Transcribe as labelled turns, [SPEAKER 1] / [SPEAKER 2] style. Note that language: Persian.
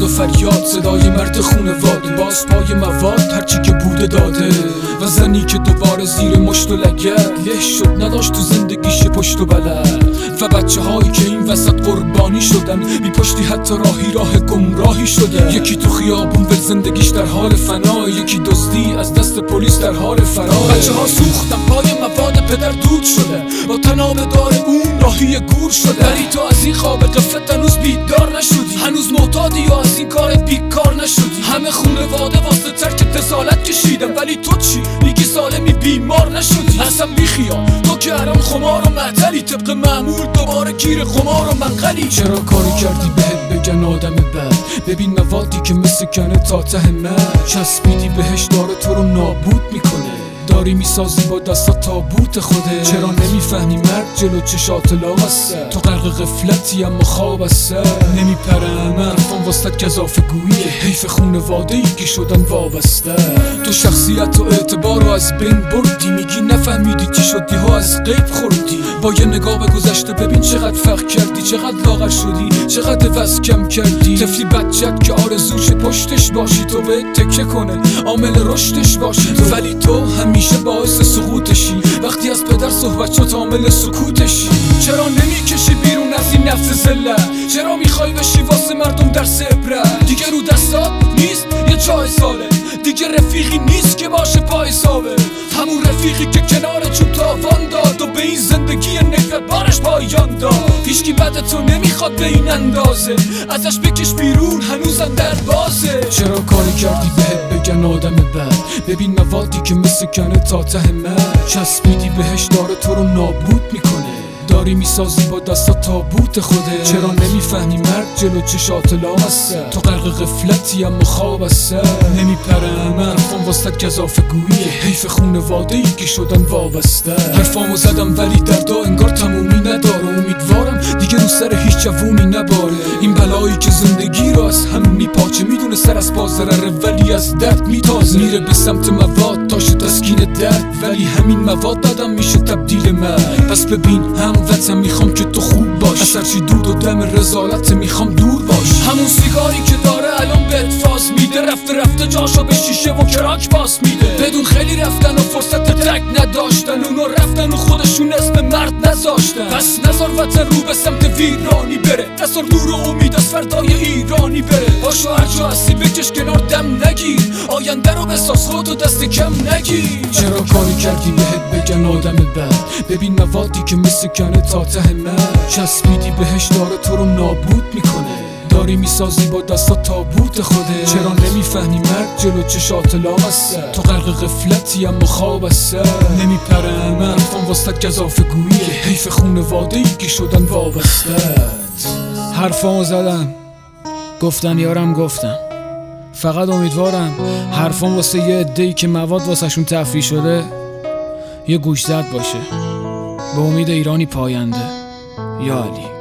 [SPEAKER 1] فریاد، صدای مرد خونواده، باز پای مواد هرچی که بوده داده، و زنی که دوباره زیر مشت و لگد له شد، نداشت تو زندگیش پشت و بلد، و بچه هایی که این وسط قربانی شدن، بی پشتی حتی راهی راه گمراهی شده. یکی تو خیابون ول زندگیش در حال فنا، یکی دزدی از دست پلیس در حال فرار. بچه ها سوختن پای مواد، پدر دود شده، با تناب دار اون راهی گور شده. ولی تو از این خواب غفلت هنوز بیدار نشدی، هنوز معتادی یا از این کار بیکار نشدی. همه خونواده واسه ترک دسالت کشیدن، ولی تو چی؟ میگی سالمی بیمار نشدی؟ اصلا بیخیال، تو که الان خمار و معطلی، طبق معمول دوباره گیر قمار و منقلی. چرا کاری کردی بهت بگن آدم بد؟ ببین موادی که مثل کنه تا ته مرگ، چسبیدی بهش داره تو رو نابود میکنه، داری میسازی با دستا تابوت خوده. چرا نمیفهمی مرگ جلو چشات لاغسته؟ تو غرق غفلتی اما خواب از سر نمیپره. حرفان واسطت گزافه گویی، حیف خونواده ای که شدن وابسته. تو شخصیت و اعتبار رو از بین بردی، میگی نفهمیدی چی شدی ها از غیب خوردی. با یه نگاه به گذشته ببین چقدر فرق کردی، چقدر لاغر شدی، چقدر وزن کم کردی. طفلی بچت که آرزوش پشتش باشی، تو به تکه کنه عامل رشدش باشی تو، ولی تو همیشه باعث سقوطشی. وقتی از پدر صحبت شد عامل سکوتشی. چرا نمیکشی بیرون از این نفس ذلت؟ چرا میخوای بشی واسه مردم درس عبرت؟ دیگه رو دستات نیست یه جای ساله، دیگه رفیقی نیست که باشه پای ثابت. همون رفیقی که کنار چوب تاوان داد و به این زندگی نفرت بارش پایان داد. هیچکی بعدتو نمیخواد به این اندازه، ازش بکش بیرون هنوزم در بازه. چرا کاری کردی بهت بگن آدم بد؟ ببین موادی که مثل کنه تا ته مرگ، چسبیدی بهش داره تو رو نابود میکنه، داری میسازی با دستا تابوت خوده. چرا نمیفهمی مرگ جلو چشات لاغسته؟ تو غرق غفلتی اما خواب از سر نمیپره. حرفان واسطت گزافه گویی، حیف خونواده ای که شدن وابسته. حرفامو زدم ولی دردا انگار تمومی نداره، امیدوارم دیگه رو سر هیچ جوونی نباره. این بلایی که زندگی رو از هم میپاچه، میدونه سر از پازرره ولی از درد میتازه. میره به سمت مواد تاشه تسکین درد، ولی همین مواد دادم میشه تبدیل مرگ. پس ببین هموطن میخوام که تو خوب باش، از هرچی دود و دم رزالت میخوام دور باش. همون سیگاری که داره الان بهت فاز میده، رفته جاشو به شیشه و کراک باز میده. بدون خیلی رفتن و فرصت تک نداشتن، اونو رفتن و خودشون اسم مرد نذاشتن. پس نذار وطن رو به سمت ویرانی بره، نذار نور و امید از فردای ایرانی بره. باشو هر جا هستی بکش کنار دم نگیر، آینده رو بساز خودتو دست کم نگیر. چرا کاری کردی بهت بگن آدم بد؟ ببین موادی که مثل کنه تا ته مرگ، چسبیدی بهش داره تو رو نابود میکنه، داری میسازی با دستا تابوت خوده. چرا نمیفهمی مرگ جلو چشات لاغسته؟ تو غرق غفلتی اما خواب از سر نمیپره. حرفان واسطت گزافه گویی، حیف خونواده ای که شدن وابسته. حرفامو زدم گفتن یارم گفتم، فقط امیدوارم حرفام واسه یه عده‌ای که مواد واسه شون تفریح شده یه گوشزد باشه. به امید ایرانی پاینده. یا علی.